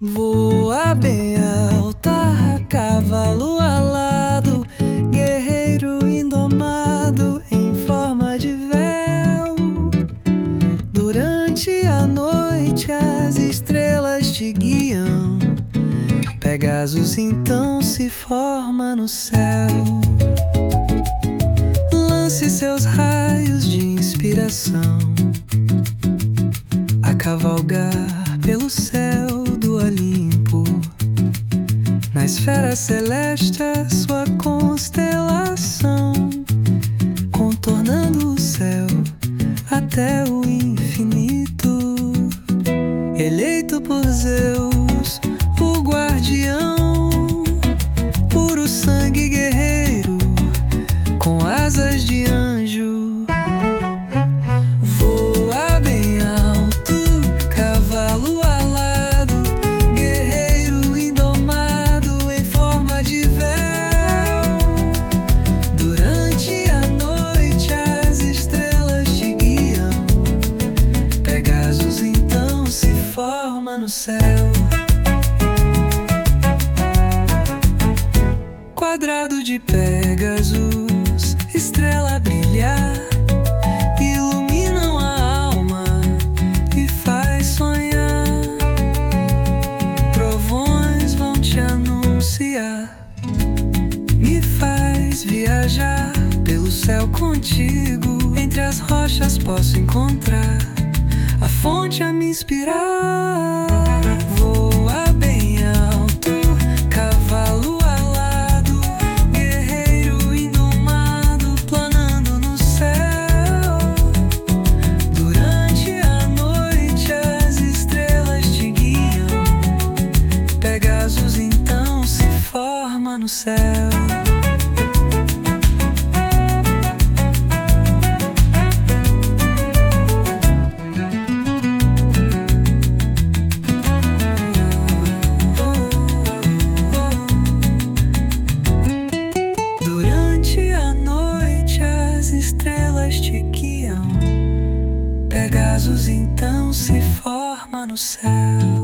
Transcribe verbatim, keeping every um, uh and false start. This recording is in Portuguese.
Voa bem alta, cavalo alado, guerreiro indomado em forma de véu. Durante a noite as estrelas te guiam, Pegasus então se forma no céu. Lance seus raios de inspiração a cavalgar pelo céu do Olimpo. Na esfera celeste a sua constelação, contornando o céu até o infinito. Eleito por Zeus, o guardião, puro sangue guerreiro, com asas de anjo. Voa bem alto, cavalo alado, guerreiro indomado em forma de véu. Durante a noite as estrelas te guiam, Pegasus então se forma no céu. Quadrado de Pegasus, estrela a brilhar, iluminam a alma e faz sonhar. Trovões vão te anunciar, me faz viajar pelo céu contigo. Entre as rochas posso encontrar a fonte a me inspirar. Voa bem alto, cavalo alado, guerreiro indomado, planando no céu. Durante a noite as estrelas te guiam, Pegasus então se forma no céu. Estrelas te guiam, Pegasus então se forma no céu.